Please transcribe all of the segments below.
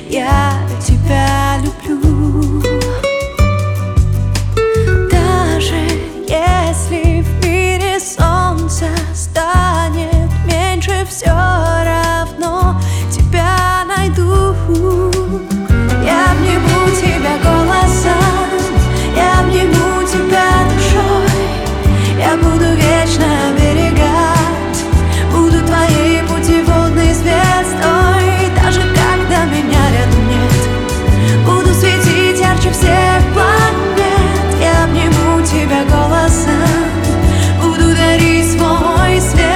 я тебя люблю. Даже если в мире солнца станет меньше, все равно тебя найду. Я обниму тебя голосом, я обниму тебя душой, я буду вечно оберегать, буду твоей путеводной звездой. Даже когда меня рядом нет, буду светить ярче всех планет. Я обниму тебя голосом, буду дарить свой свет.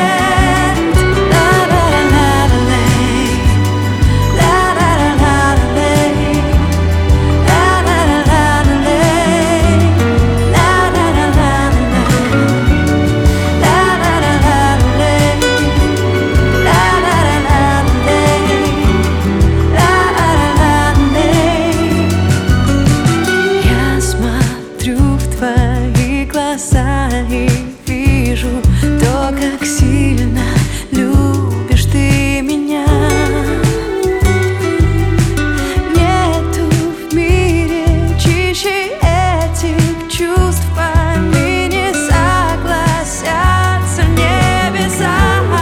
И вижу то, как сильно любишь ты меня. Нету в мире чище этих чувств, пойми, не согласятся небеса.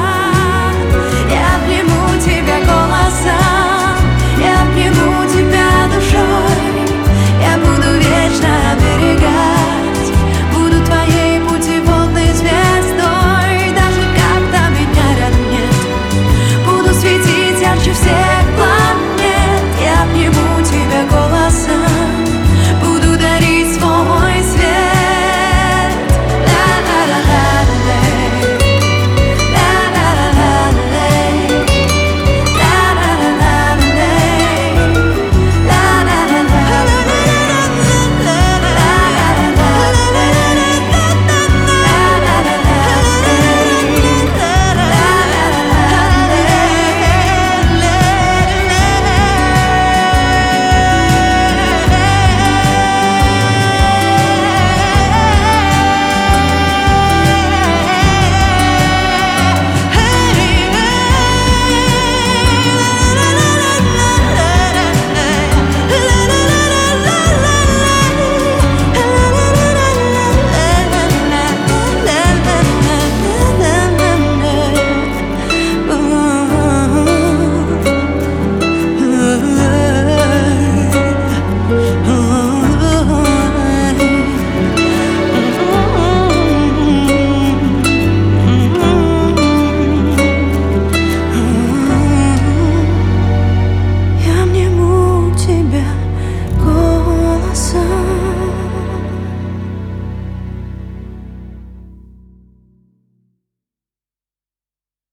Я обниму тебя голосом, я обниму тебя душой, я буду вечно оберегать, буду твоей путеводной звездой. Даже когда меня рядом нет, буду светить ярче всех.